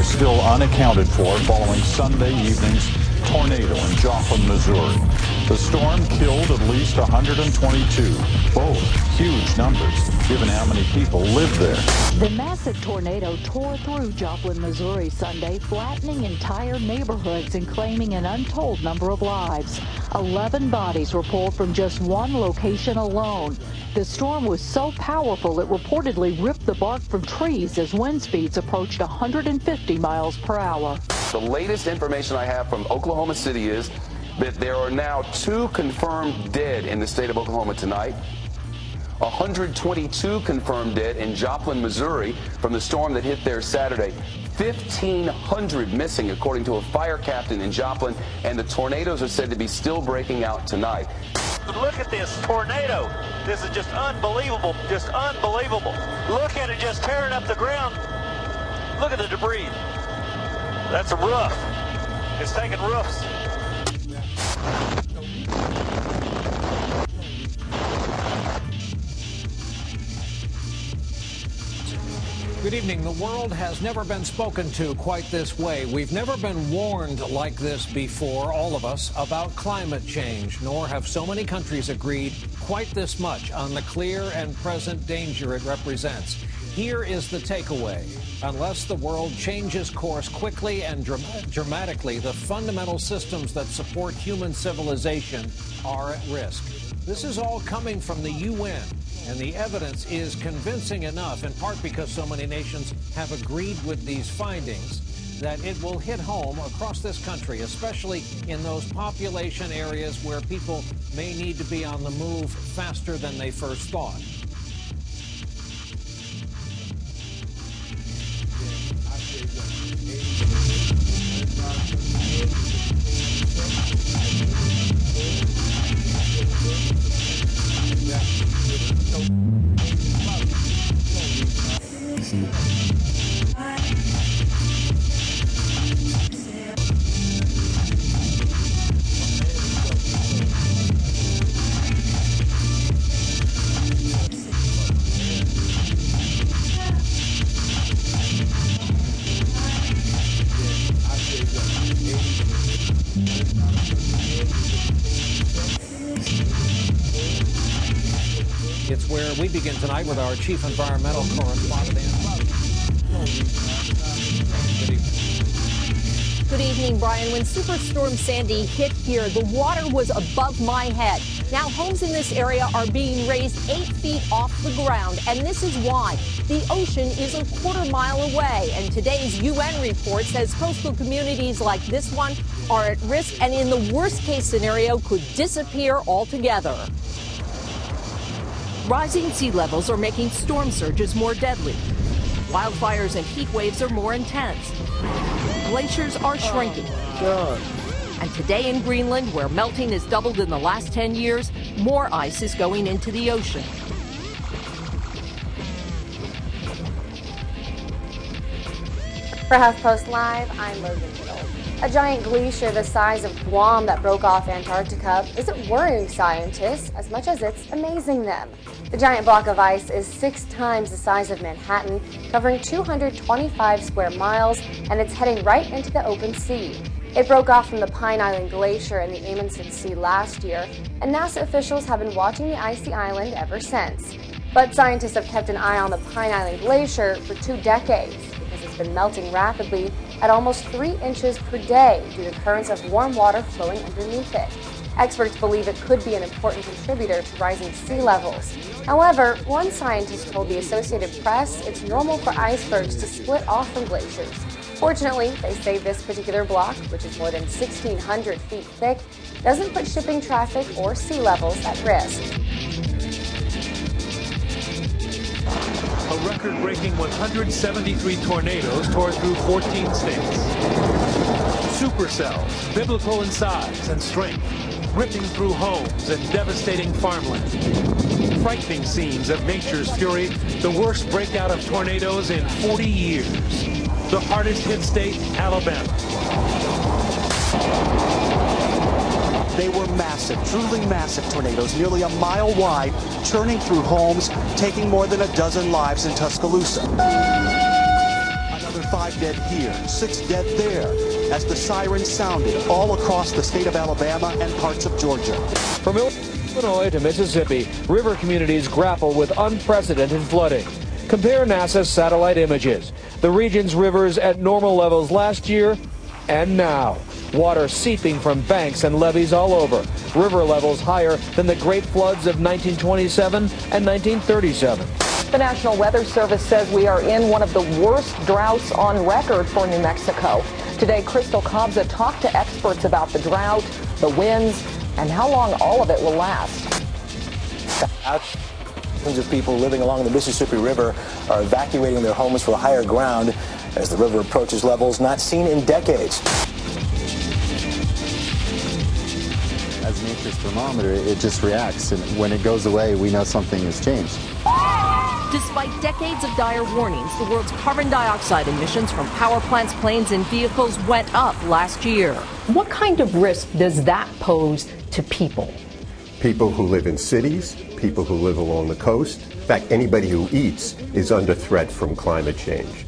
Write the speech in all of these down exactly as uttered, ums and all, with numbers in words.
still unaccounted for following Sunday evening's tornado in Joplin, Missouri. The storm killed at least one hundred twenty-two, both huge numbers, given how many people live there. The massive tornado tore through Joplin, Missouri Sunday, flattening entire neighborhoods and claiming an untold number of lives. Eleven bodies were pulled from just one location alone. The storm was so powerful it reportedly ripped the bark from trees as wind speeds approached one hundred fifty miles per hour. The latest information I have from Oklahoma City is that there are now two confirmed dead in the state of Oklahoma tonight. one hundred twenty-two confirmed dead in Joplin, Missouri from the storm that hit there Saturday. fifteen hundred missing, according to a fire captain in Joplin, and the tornadoes are said to be still breaking out tonight. Look at this tornado. This is just unbelievable, just unbelievable. Look at it just tearing up the ground. Look at the debris. That's a roof. It's taking roofs. Good evening. The world has never been spoken to quite this way. We've never been warned like this before, all of us, about climate change, nor have so many countries agreed quite this much on the clear and present danger it represents. Here is the takeaway. Unless the world changes course quickly and dram- dramatically, the fundamental systems that support human civilization are at risk. This is all coming from the U N. And the evidence is convincing enough, in part because so many nations have agreed with these findings, that it will hit home across this country, especially in those population areas where people may need to be on the move faster than they first thought. It's where we begin tonight with our chief environmental correspondent, Ann Cloud. Good evening, Brian. When Superstorm Sandy hit here, the water was above my head. Now, homes in this area are being raised eight feet off the ground, and this is why. The ocean is a quarter mile away, and today's U N report says coastal communities like this one are at risk and in the worst-case scenario could disappear altogether. Rising sea levels are making storm surges more deadly. Wildfires and heat waves are more intense. Glaciers are shrinking. Oh, and today in Greenland, where melting has doubled in the last ten years, more ice is going into the ocean. For HuffPost Live, I'm Logan Kittle. A giant glacier the size of Guam that broke off Antarctica isn't worrying scientists as much as it's amazing them. The giant block of ice is six times the size of Manhattan, covering two hundred twenty-five square miles, and it's heading right into the open sea. It broke off from the Pine Island Glacier in the Amundsen Sea last year, and NASA officials have been watching the icy island ever since. But scientists have kept an eye on the Pine Island Glacier for two decades because it's been melting rapidly at almost three inches per day due to currents of warm water flowing underneath it. Experts believe it could be an important contributor to rising sea levels. However, one scientist told the Associated Press it's normal for icebergs to split off from glaciers. Fortunately, they say this particular block, which is more than sixteen hundred feet thick, doesn't put shipping traffic or sea levels at risk. A record-breaking one hundred seventy-three tornadoes tore through fourteen states. Supercells, biblical in size and strength, ripping through homes and devastating farmland. Frightening scenes of nature's fury, the worst breakout of tornadoes in forty years. The hardest hit state, Alabama. They were massive, truly massive tornadoes, nearly a mile wide, churning through homes, taking more than a dozen lives in Tuscaloosa. Another five dead here, six dead there, as the sirens sounded all across the state of Alabama and parts of Georgia. From Illinois to Mississippi, river communities grapple with unprecedented flooding. Compare NASA's satellite images. The region's rivers at normal levels last year and now. Water seeping from banks and levees all over. River levels higher than the great floods of nineteen twenty-seven and nineteen thirty-seven. The National Weather Service says we are in one of the worst droughts on record for New Mexico. Today, Crystal Cobza talked to experts about the drought, the winds, and how long all of it will last. Thousands of people living along the Mississippi River are evacuating their homes for higher ground as the river approaches levels not seen in decades. As nature's thermometer, it just reacts, and when it goes away, we know something has changed. Despite decades of dire warnings, the world's carbon dioxide emissions from power plants, planes, and vehicles went up last year. What kind of risk does that pose to people? People who live in cities, people who live along the coast. In fact, anybody who eats is under threat from climate change.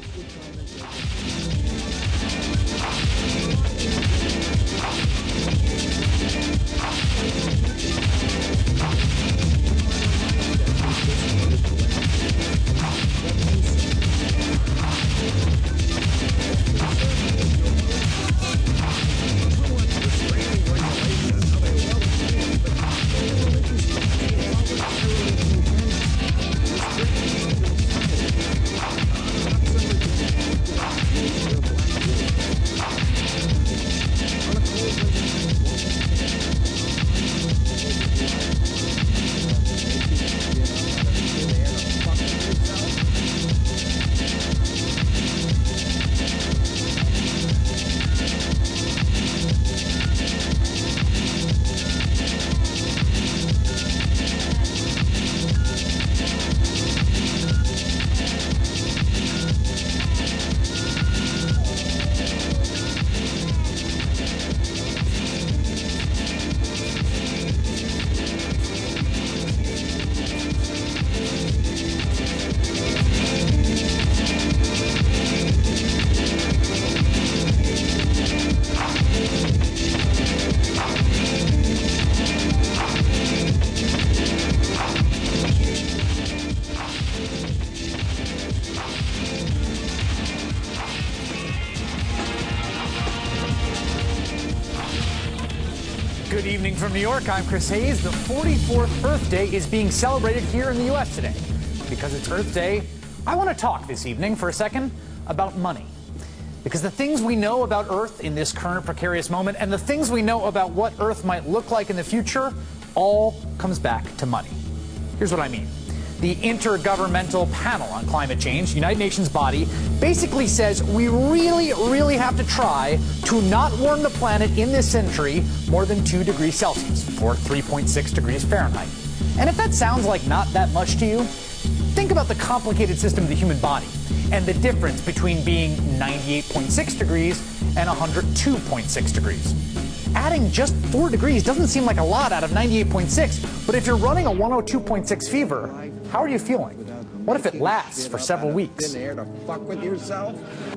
Good evening from New York. I'm Chris Hayes. The forty-fourth Earth Day is being celebrated here in the U S today. Because it's Earth Day, I want to talk this evening for a second about money. Because the things we know about Earth in this current precarious moment and the things we know about what Earth might look like in the future all comes back to money. Here's what I mean. The Intergovernmental Panel on Climate Change, United Nations body, basically says we really, really have to try to not warm the planet in this century more than two degrees Celsius, or three point six degrees Fahrenheit. And if that sounds like not that much to you, think about the complicated system of the human body and the difference between being ninety-eight point six degrees and one hundred two point six degrees. Adding just four degrees doesn't seem like a lot out of ninety-eight point six, but if you're running a one oh two point six fever, how are you feeling? What if it lasts for several weeks? In there to fuck with yourself?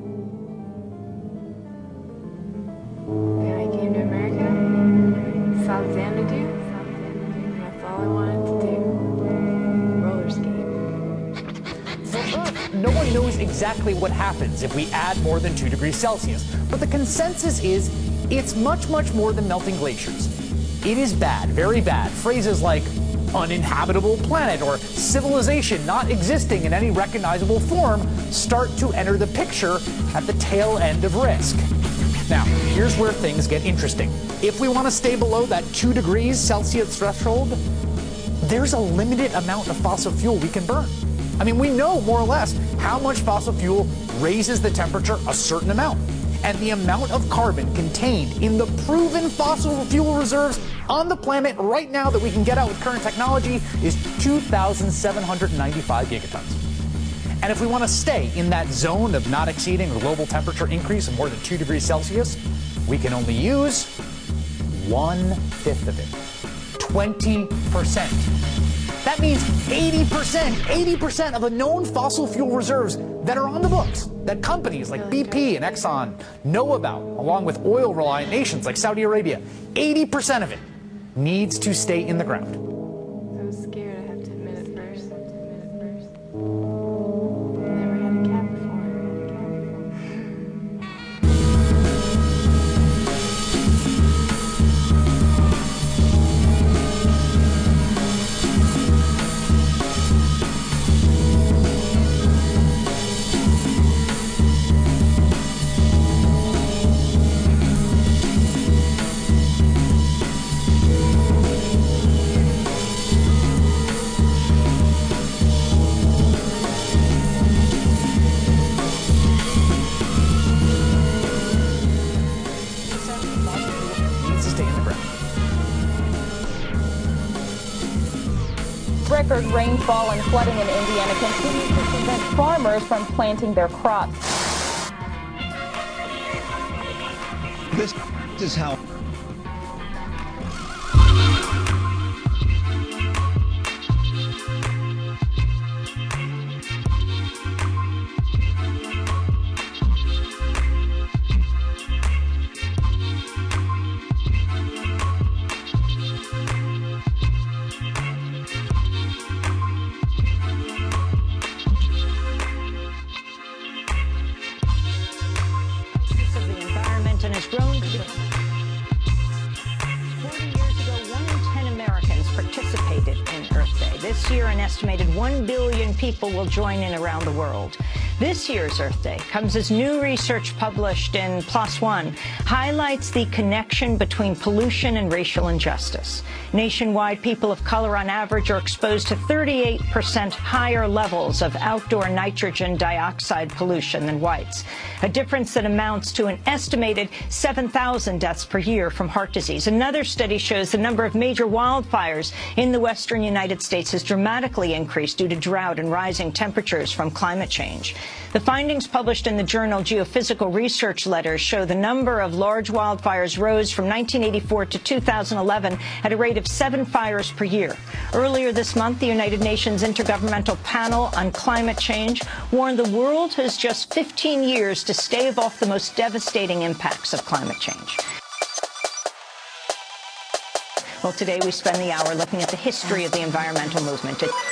When I came to America, saw Xanadu, and that's all I wanted to do. Roller skate. For Earth, no one knows exactly what happens if we add more than two degrees Celsius, but the consensus is it's much, much more than melting glaciers. It is bad, very bad. Phrases like uninhabitable planet or civilization not existing in any recognizable form start to enter the picture at the tail end of risk. Now, here's where things get interesting. If we want to stay below that two degrees Celsius threshold, there's a limited amount of fossil fuel we can burn. I mean, we know more or less how much fossil fuel raises the temperature a certain amount. And the amount of carbon contained in the proven fossil fuel reserves on the planet right now that we can get out with current technology is two thousand seven hundred ninety-five gigatons. And if we want to stay in that zone of not exceeding a global temperature increase of more than two degrees Celsius, we can only use one-fifth of it, twenty percent. That means eighty percent, eighty percent of the known fossil fuel reserves that are on the books, that companies like B P and Exxon know about, along with oil-reliant nations like Saudi Arabia, eighty percent of it needs to stay in the ground. I'm scared. I have to admit it first. I have to admit it first. I never had a cat before. Record rainfall and flooding in Indiana continues to prevent farmers from planting their crops. This is how. And has grown. forty years ago, one in ten Americans participated in Earth Day. This year, an estimated one billion people will join in around the world. This year's Earth Day comes as new research published in PLOS ONE highlights the connection between pollution and racial injustice. Nationwide, people of color on average are exposed to thirty-eight percent higher levels of outdoor nitrogen dioxide pollution than whites, a difference that amounts to an estimated seven thousand deaths per year from heart disease. Another study shows the number of major wildfires in the western United States has dramatically increased due to drought and rising temperatures from climate change. The findings published in the journal Geophysical Research Letters show the number of large wildfires rose from nineteen eighty-four to two thousand eleven at a rate of seven fires per year. Earlier this month, the United Nations Intergovernmental Panel on Climate Change warned the world has just fifteen years to stave off the most devastating impacts of climate change. Well, today we spend the hour looking at the history of the environmental movement. It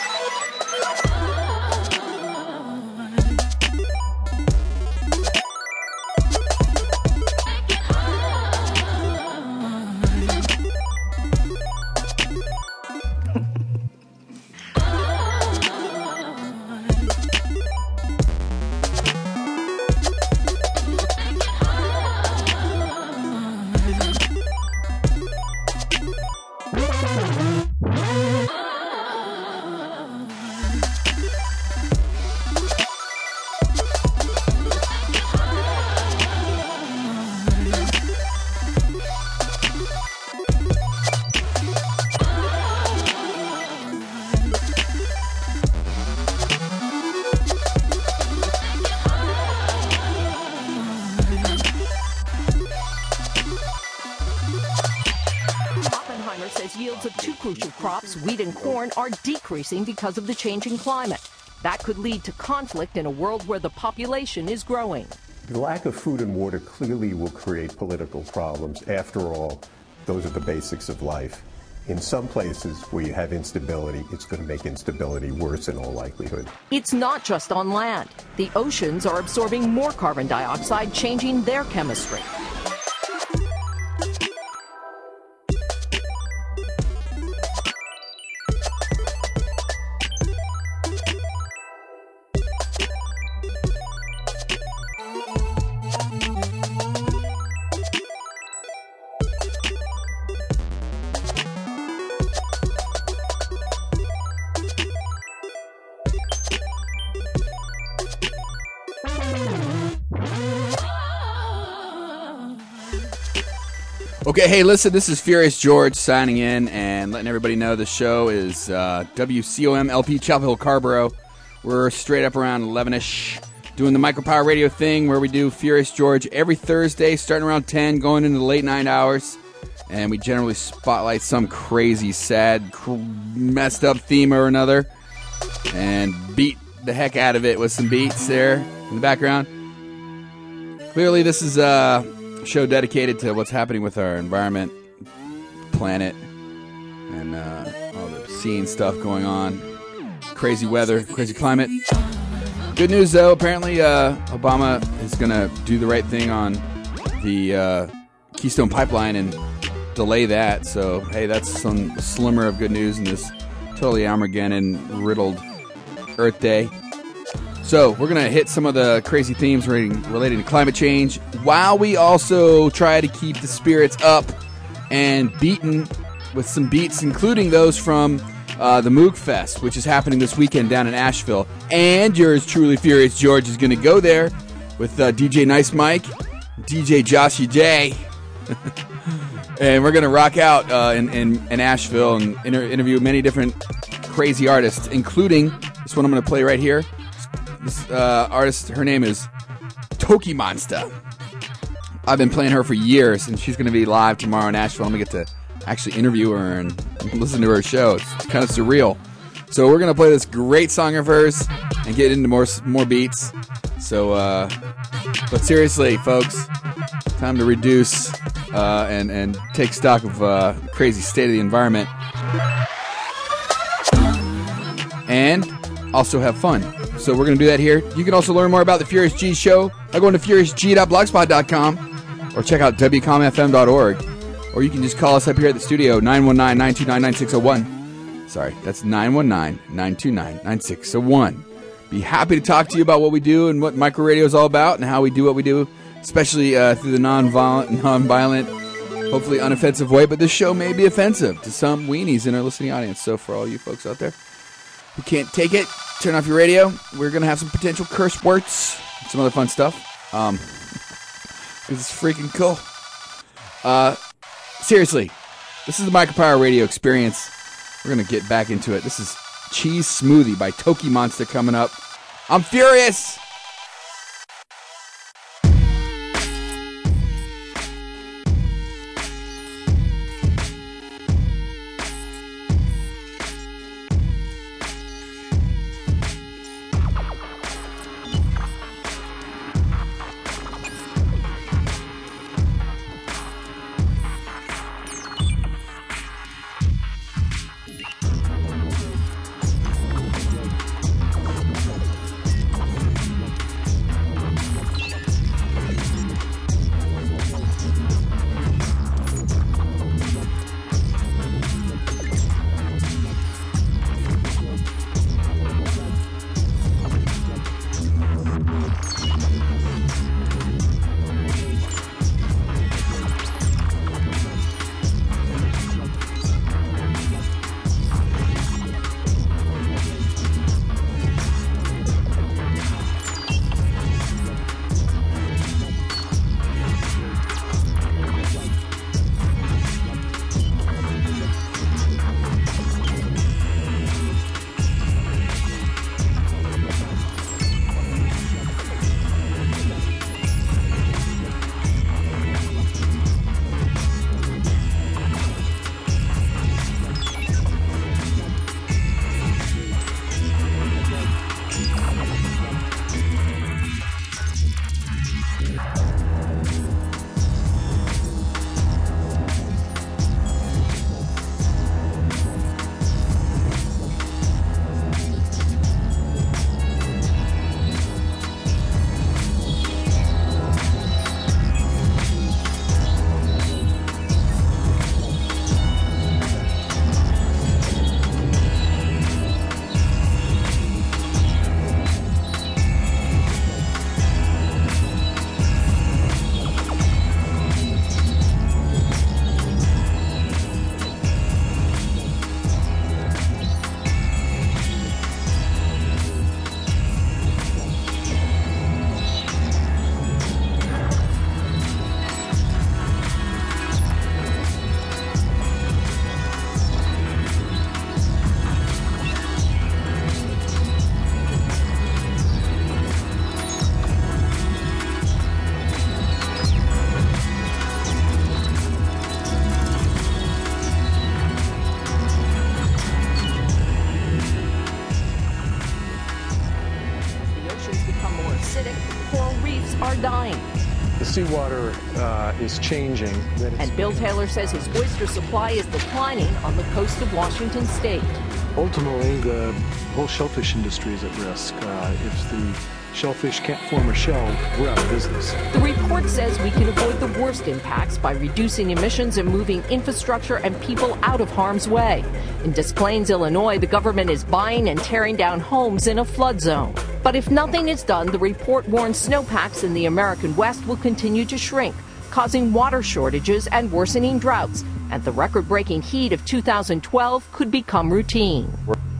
wheat and corn are decreasing because of the changing climate. That could lead to conflict in a world where the population is growing. The lack of food and water clearly will create political problems. After all, those are the basics of life. In some places where you have instability, it's going to make instability worse in all likelihood. It's not just on land. The oceans are absorbing more carbon dioxide, changing their chemistry. Okay, hey, listen, this is Furious George signing in and letting everybody know the show is uh, W C O M L P Chapel Hill Carborough. We're straight up around eleven-ish doing the Micropower Radio thing where we do Furious George every Thursday starting around ten, going into the late night hours. and we generally spotlight some crazy, sad, cr- messed up theme or another, and beat the heck out of it with some beats there in the background. Clearly, this is a show dedicated to what's happening with our environment, planet, and uh, all the scene stuff going on. Crazy weather, crazy climate. Good news, though. Apparently, uh, Obama is going to do the right thing on the uh, Keystone Pipeline and delay that. So, hey, that's some slimmer of good news in this totally Armageddon-riddled Earth Day. So, we're going to hit some of the crazy themes relating, relating to climate change, while we also try to keep the spirits up and beaten with some beats, including those from uh, the Moog Fest, which is happening this weekend down in Asheville. And yours truly, Furious George, is going to go there with uh, D J Nice Mike, D J Joshy J. And we're going to rock out uh, in, in, in Asheville and inter- interview many different crazy artists, including this one I'm going to play right here. This uh, artist, her name is Toki Monster. I've been playing her for years, and she's going to be live tomorrow in Asheville. I'm going to get to actually interview her and listen to her show. It's, it's kind of surreal. So we're going to play this great song of hers and get into more more beats. So, uh, but seriously, folks, time to reduce uh, and, and take stock of uh, crazy state of the environment. And also have fun. So we're going to do that here. You can also learn more about the Furious G Show by going to furious g dot blogspot dot com or check out w com f m dot org. Or you can just call us up here at the studio, nine one nine, nine two nine, nine six zero one. Sorry, that's nine one nine, nine two nine, nine six zero one. Be happy to talk to you about what we do and what micro radio is all about and how we do what we do, especially uh, through the non-violent, non-violent, hopefully unoffensive way. But this show may be offensive to some weenies in our listening audience. So for all you folks out there who can't take it, turn off your radio. We're going to have some potential curse words, some other fun stuff. Um, it's freaking cool. Uh, seriously, this is the Micropower Radio Experience. We're going to get back into it. This is Cheese Smoothie by Toki Monster coming up. I'm furious! become more acidic, coral reefs are dying. The seawater uh, is changing. And Bill Taylor says his oyster supply is declining on the coast of Washington state. Ultimately, the whole shellfish industry is at risk. Uh, if the shellfish can't form a shell, we're out of business. The report says we can avoid the worst impacts by reducing emissions and moving infrastructure and people out of harm's way. In Des Plaines, Illinois, the government is buying and tearing down homes in a flood zone. But if nothing is done, the report warns snowpacks in the American West will continue to shrink, causing water shortages and worsening droughts. And the record-breaking heat of two thousand twelve could become routine.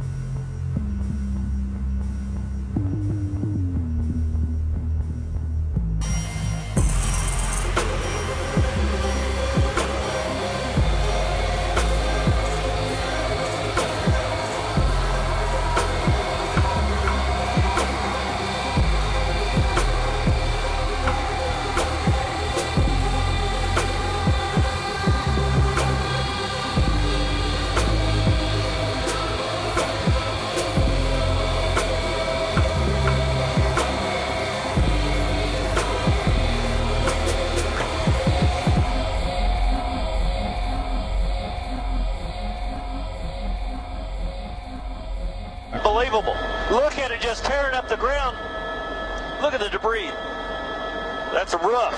Unbelievable. Look at it just tearing up the ground. Look at the debris. That's rough.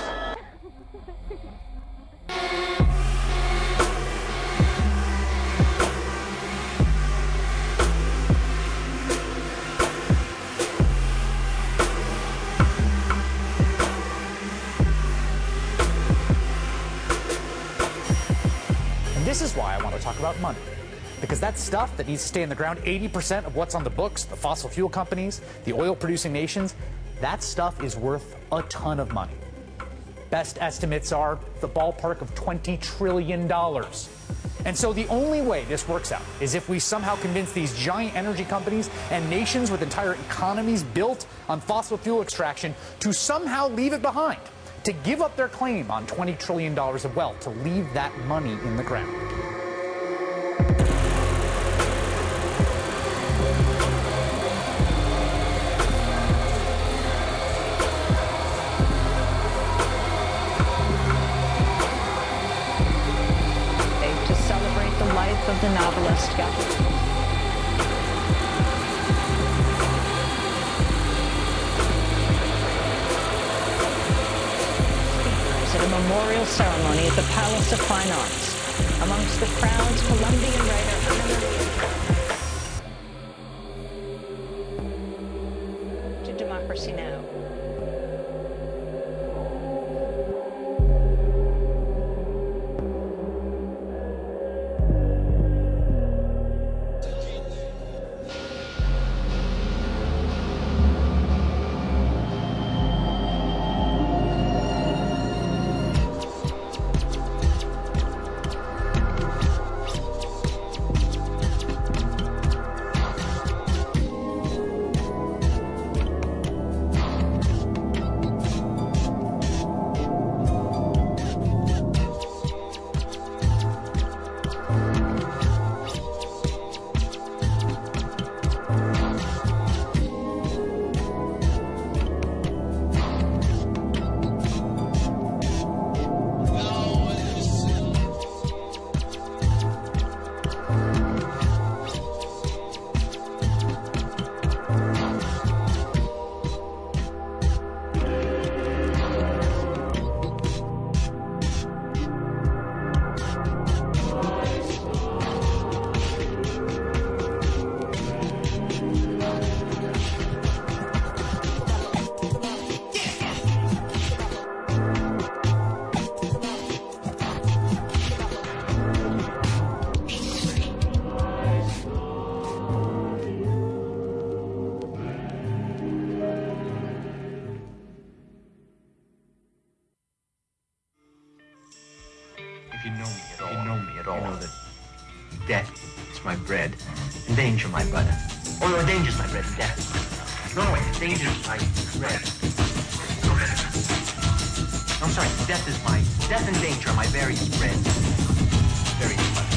And this is why I want to talk about money. Because that stuff that needs to stay in the ground, eighty percent of what's on the books, the fossil fuel companies, the oil-producing nations, that stuff is worth a ton of money. Best estimates are the ballpark of twenty trillion dollars. And so the only way this works out is if we somehow convince these giant energy companies and nations with entire economies built on fossil fuel extraction to somehow leave it behind, to give up their claim on twenty trillion dollars of wealth, to leave that money in the ground. Of the novelist Guthrie. At a memorial ceremony at the Palace of Fine Arts. Amongst the crowds, Colombian writer Ana Maria. To Democracy Now! you know me at all, you know me at all, you know that death is my bread and danger my butter. Oh no, danger is my bread and death is my butter. No, no, wait, danger is my bread. No, I'm sorry, death is my, death and danger are my various bread. Various butter.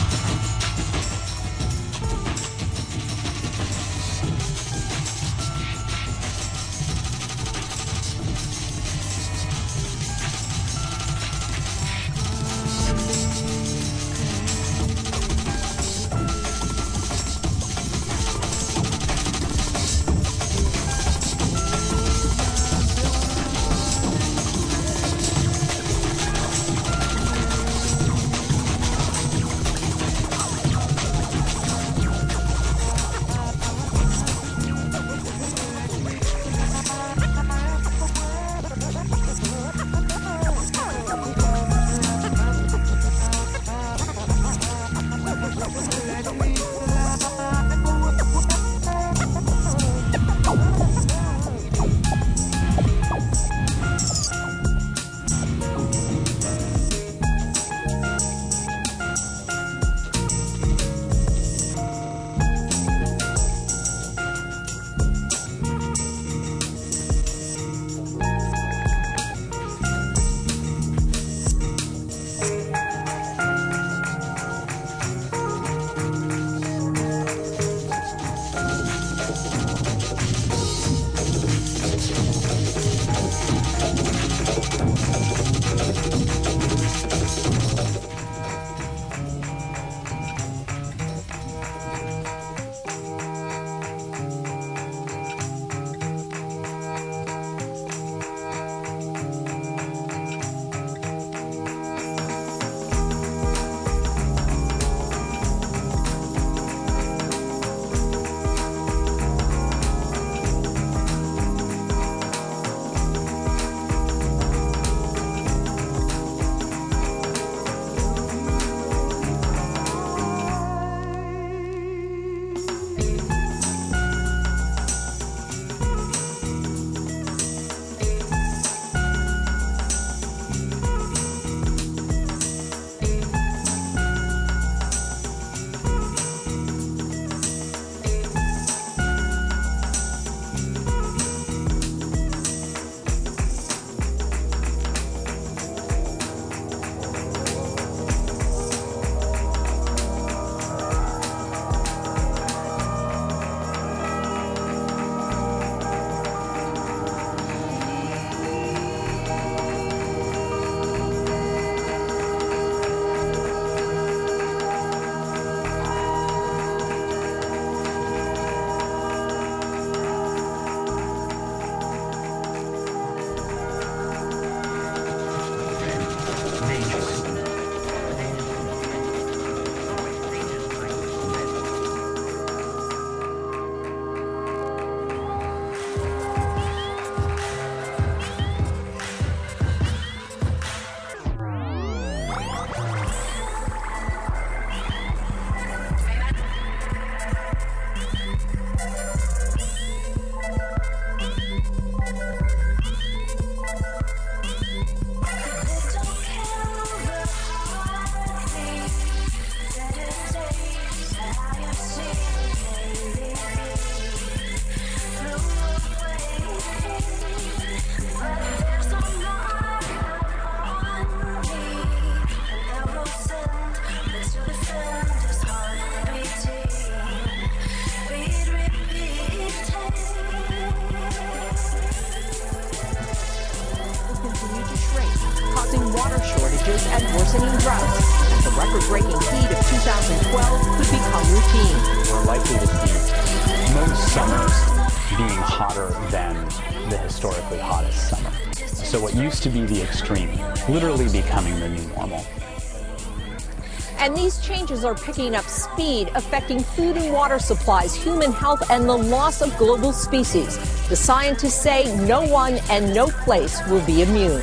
tornadoes and worsening droughts. The record-breaking heat of two thousand twelve could become routine. We're likely to see most summers being hotter than the historically hottest summer. So what used to be the extreme, literally becoming the new normal. And these changes are picking up speed, affecting food and water supplies, human health, and the loss of global species. The scientists say no one and no place will be immune.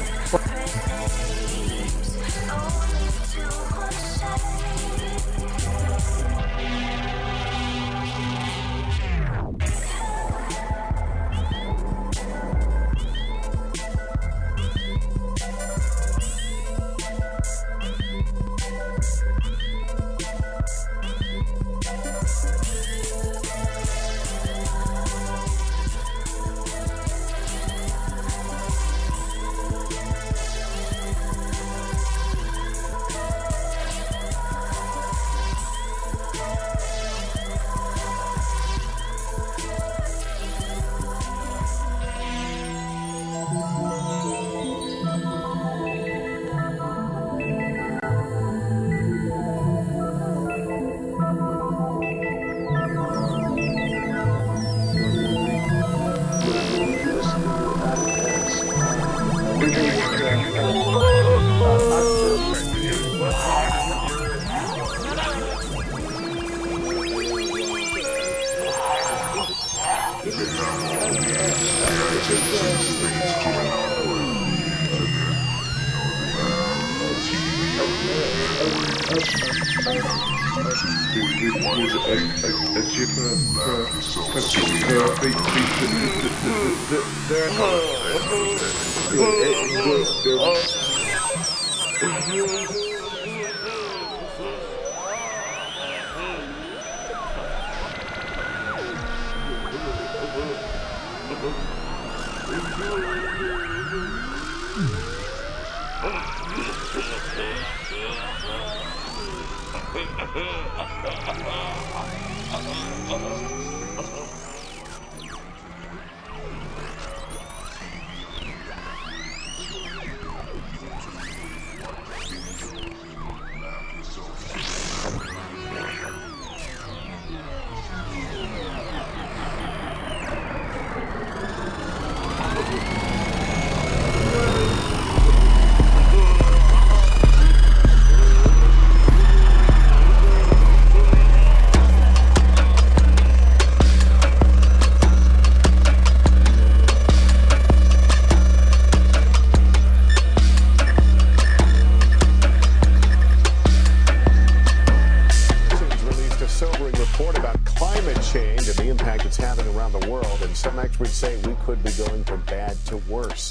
Experts say we could be going from bad to worse.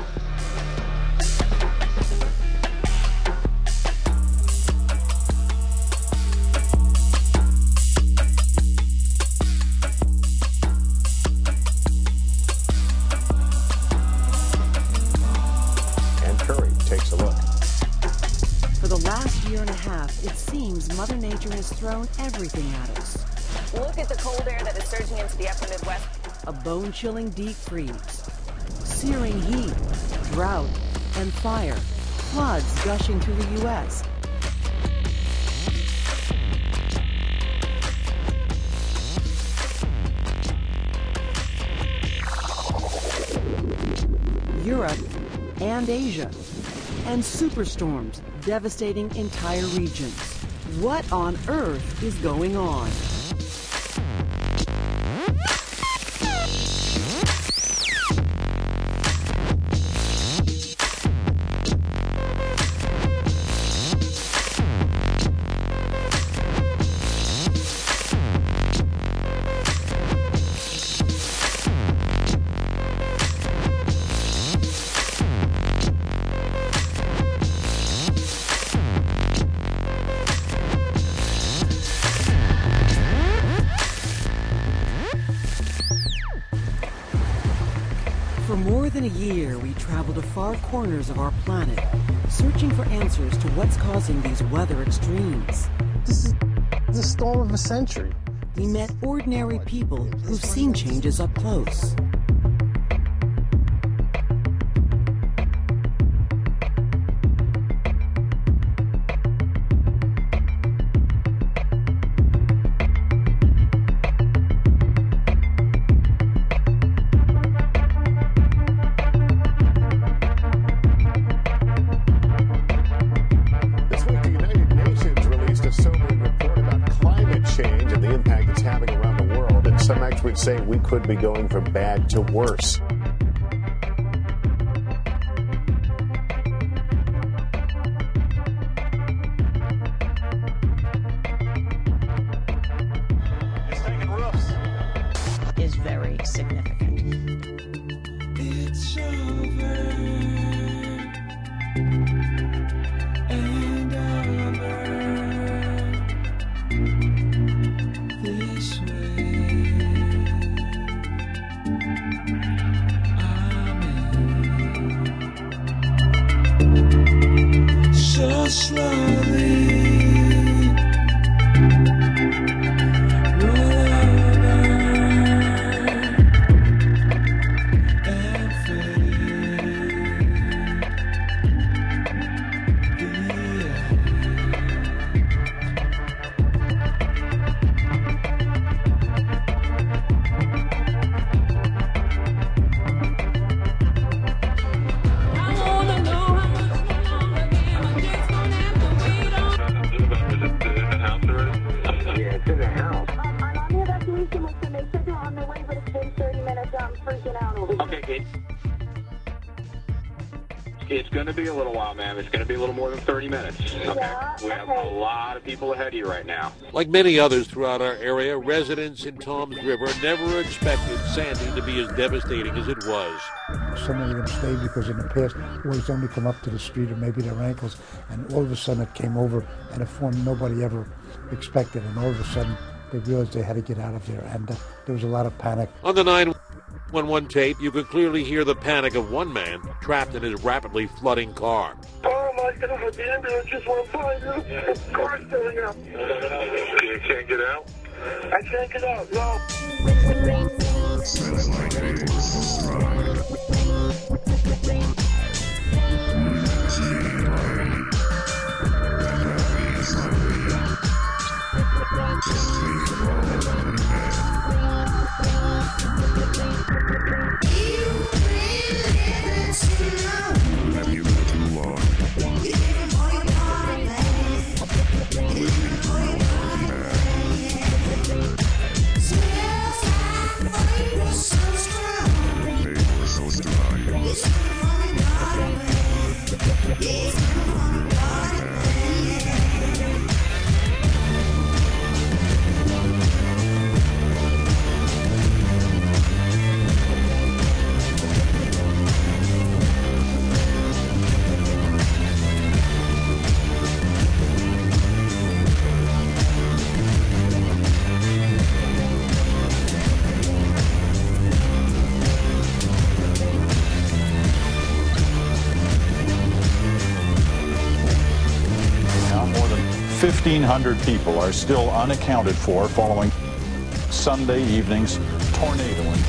Ann Curry takes a look. For the last year and a half, it seems Mother Nature has thrown everything at us. Look at the cold air that is surging into the upper Midwest. A bone-chilling deep freeze, searing heat, drought, and fire, floods gushing through the U S Europe and Asia, and superstorms devastating entire regions. What on earth is going on? For more than a year, we traveled to far corners of our planet, searching for answers to what's causing these weather extremes. This is the storm of a century. We met ordinary people who've seen changes up close. could be going from bad to worse. Is very significant. It's over and over this way. I'm in so slowly. It's going to be a little while, ma'am. It's going to be a little more than thirty minutes. Okay. Yeah, we have okay. a lot of people ahead of you right now. Like many others throughout our area, residents in Toms River never expected Sandy to be as devastating as it was. Some of them stayed because in the past, waves only come up to the street or maybe their ankles, and all of a sudden it came over in a form nobody ever expected, and all of a sudden they realized they had to get out of there, and uh, there was a lot of panic. On the nine one one tape, you could clearly hear the panic of one man trapped in his rapidly flooding car. Oh my God, the ambulance just went by. The car's filling up. You can't get out? I can't get out, no. Smells like eggs. Have you lived too long? fifteen hundred people are still unaccounted for following Sunday evening's tornado injury.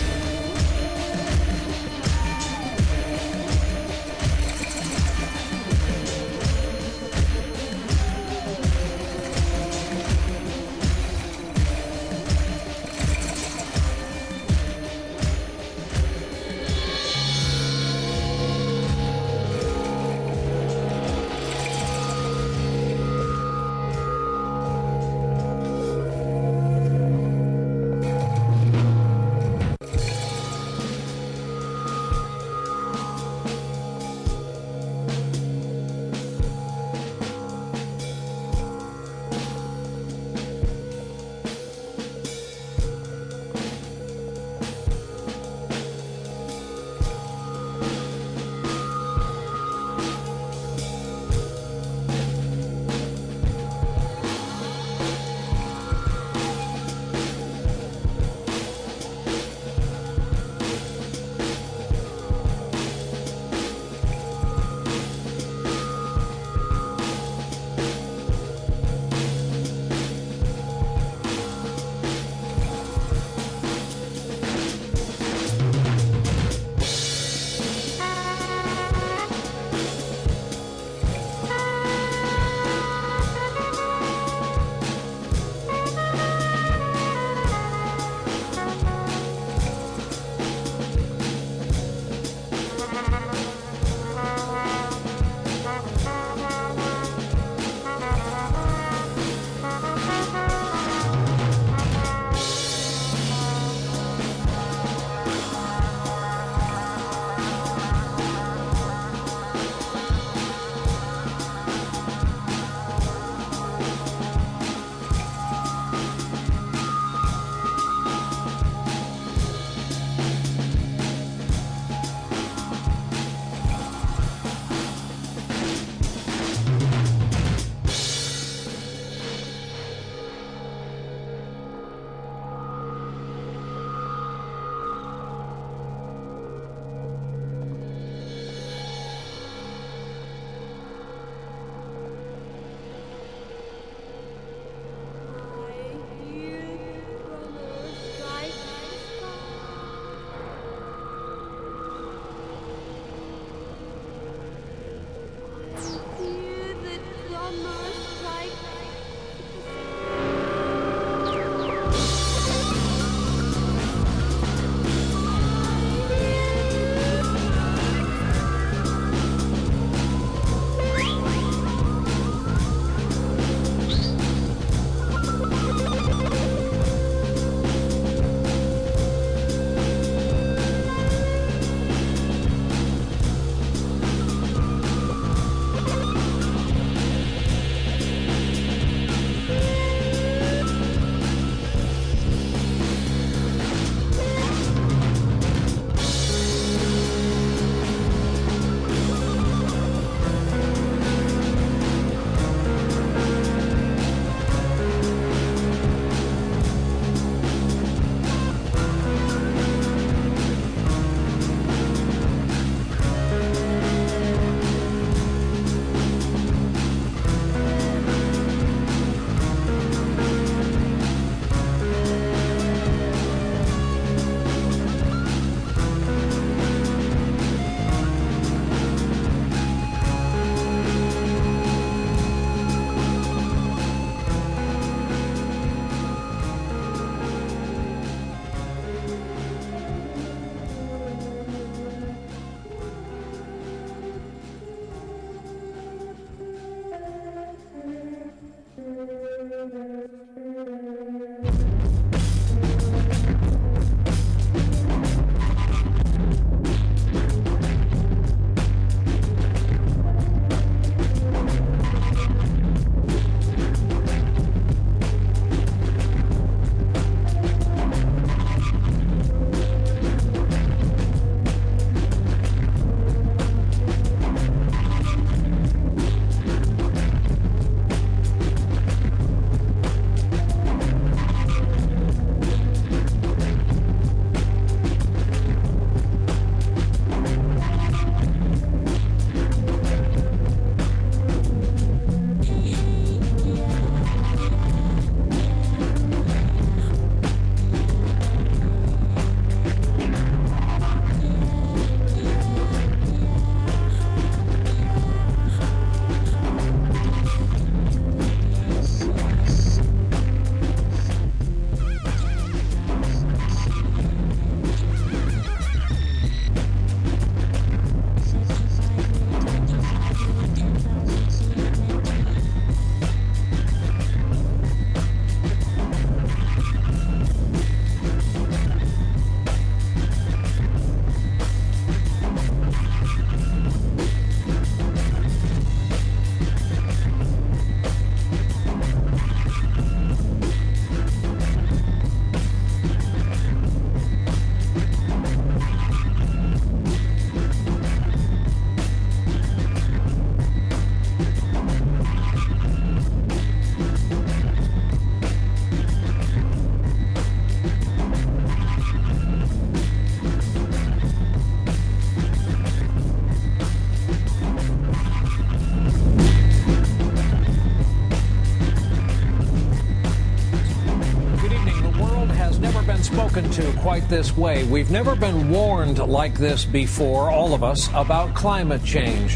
quite this way. We've never been warned like this before, all of us, about climate change.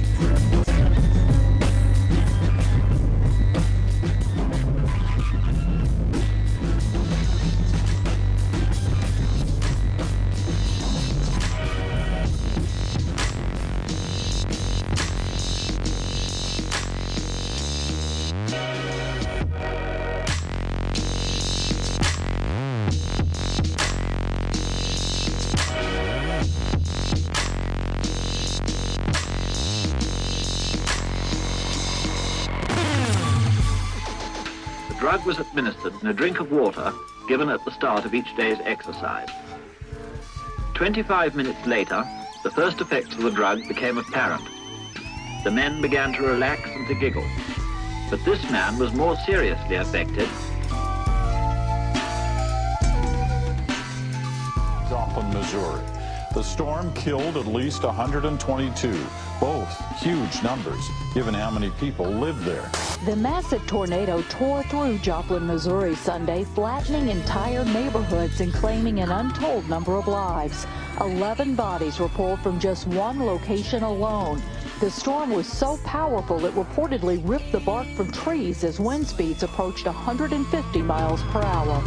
The drug was administered in a drink of water given at the start of each day's exercise. twenty-five minutes later, the first effects of the drug became apparent. The men began to relax and to giggle. But this man was more seriously affected. Joplin, Missouri. The storm killed at least one hundred twenty-two, both huge numbers, given how many people live there. The massive tornado tore through Joplin, Missouri Sunday, flattening entire neighborhoods and claiming an untold number of lives. Eleven bodies were pulled from just one location alone. The storm was so powerful it reportedly ripped the bark from trees as wind speeds approached one hundred fifty miles per hour.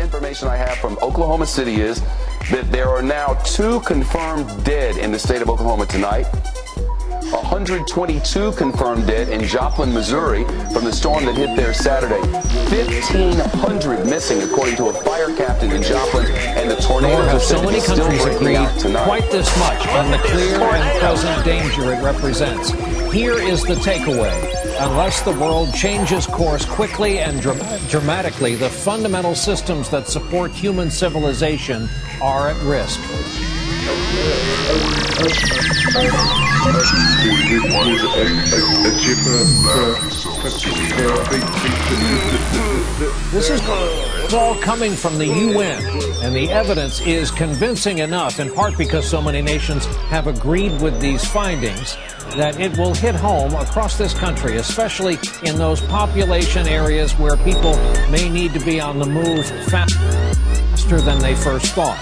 information I have from Oklahoma City is that there are now two confirmed dead in the state of Oklahoma tonight. one hundred twenty-two confirmed dead in Joplin, Missouri from the storm that hit there Saturday. fifteen hundred missing, according to a fire captain in Joplin, and the tornado Nor have so is many still countries breaking agreed out tonight. quite this much on the clear and present danger it represents. Here is the takeaway. Unless the world changes course quickly and dra- dramatically, the fundamental systems that support human civilization are at risk. This is all coming from the U N, and the evidence is convincing enough, in part because so many nations have agreed with these findings, that it will hit home across this country, especially in those population areas where people may need to be on the move faster than they first thought.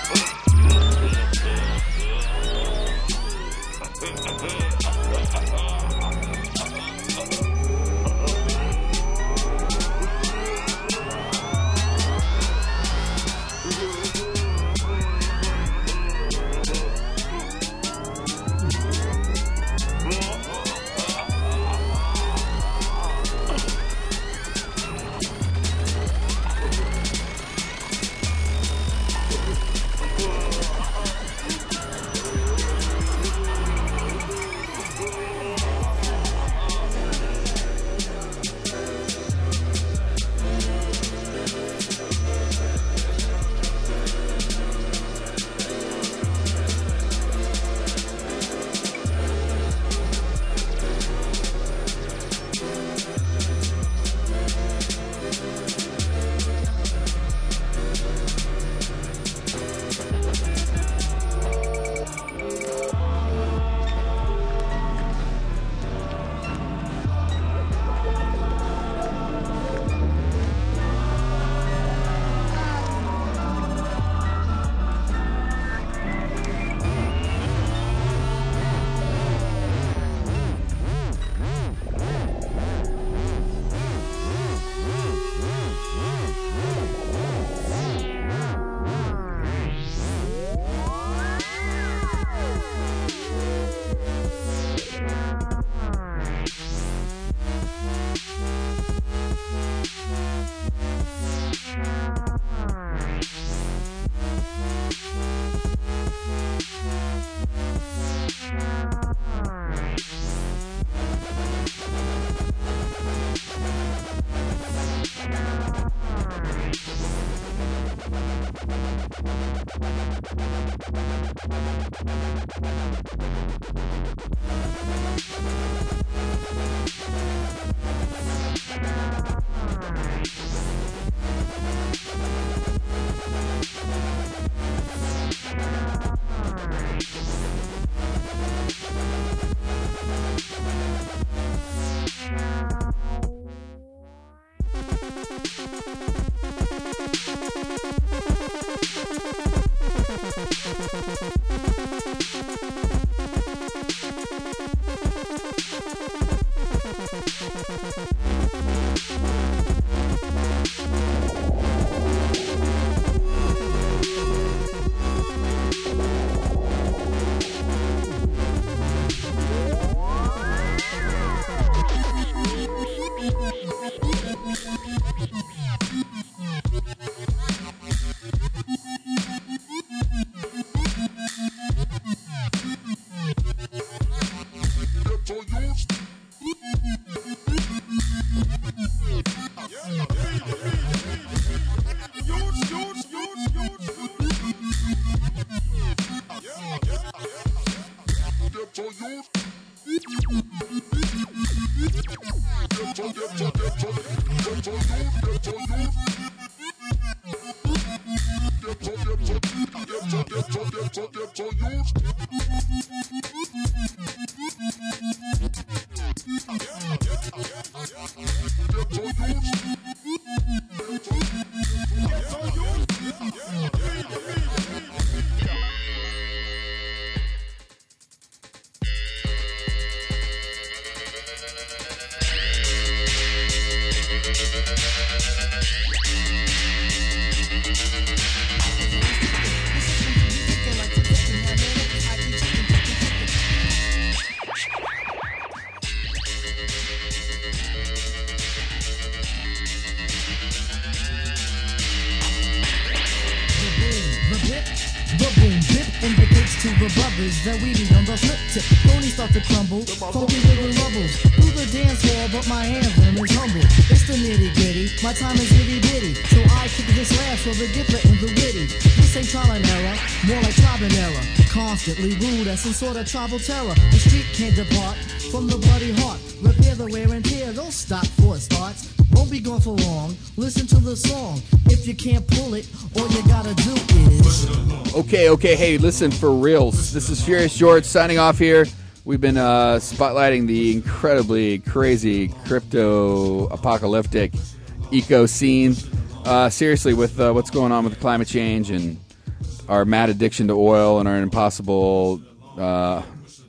To the brothers that we be on the flip tip. Phonies start to crumble, funky little rubbles through the dance hall, but my anthem is humble. It's the nitty gritty, my time is itty bitty, so I kick this laugh for the gift and the witty. This ain't trial and error, more like trial and error. Constantly rude as some sort of tribal terror. The street can't depart from the bloody heart. Repair the wear and tear, don't stop before it starts. Won't be gone for long. Listen to the song. If you can't pull it, all you gotta do is. Okay, okay, hey, listen for reals. This is Furious George signing off here. We've been uh, spotlighting the incredibly crazy crypto-apocalyptic eco scene. Uh, seriously, with uh, what's going on with climate change and our mad addiction to oil and our impossible uh,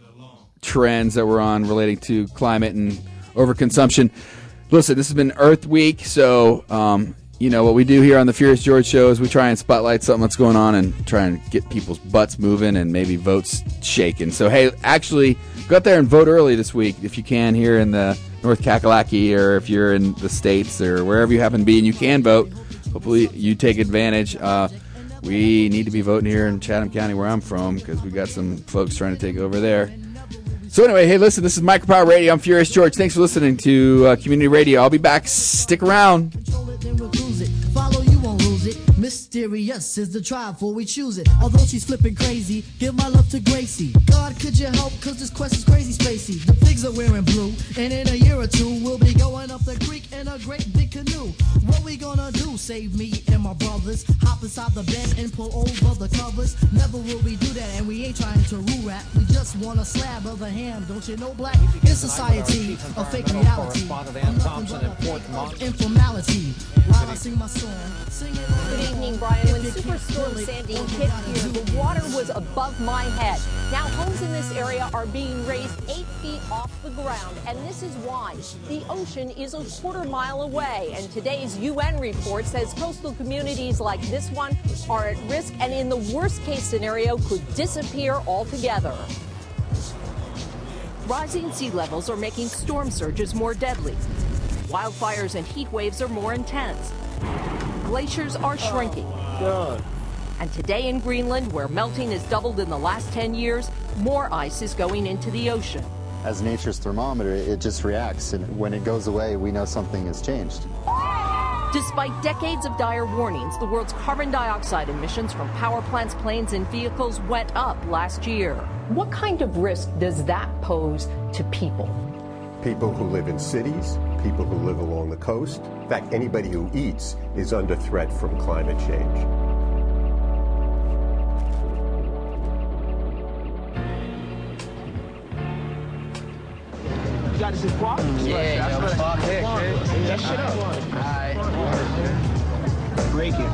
trends that we're on relating to climate and overconsumption. Listen, this has been Earth Week, so um, you know what we do here on the Furious George Show is we try and spotlight something that's going on and try and get people's butts moving and maybe votes shaking. So hey, actually, go out there and vote early this week if you can here in the North Kakalaki, or if you're in the States or wherever you happen to be and you can vote. Hopefully you take advantage. Uh, we need to be voting here in Chatham County where I'm from because we got some folks trying to take over there. So anyway, hey, listen, this is Micropower Radio. I'm Furious George. Thanks for listening to uh, Community Radio. I'll be back. Stick around. Follow, you won't lose it. Mysterious is the trial before we choose it. Although she's flipping crazy, give my love to Gracie. God, could you help? Cause this quest is crazy spacey. The pigs are wearing blue, and in a year or two, we'll be going up the creek in a great big canoe. What we gonna do? Save me and my brothers. Hop inside the bed and pull over the covers. Never will we do that, and we ain't trying to rule rap. We just want a slab of the ham, don't you know, black? In society, a fake reality. Informality. While I sing my song, sing it. Good evening, Brian. When Superstorm Sandy hit here, the water was above my head. Now, homes in this area are being raised eight feet off the ground, and this is why. The ocean is a quarter mile away, and today's U N report says coastal communities like this one are at risk and in the worst-case scenario could disappear altogether. Rising sea levels are making storm surges more deadly. Wildfires and heat waves are more intense. Glaciers are shrinking. God. And today in Greenland, where melting has doubled in the last ten years, more ice is going into the ocean. As nature's thermometer, it just reacts, and when it goes away, we know something has changed. Despite decades of dire warnings, the world's carbon dioxide emissions from power plants, planes, and vehicles went up last year. What kind of risk does that pose to people? People who live in cities, people who live along the coast. In fact, anybody who eats is under threat from climate change. You got this squat? Yeah, that's yo, what fuck I it, Bring that shit up. Alright. Break it.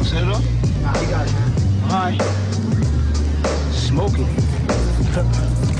Smoking.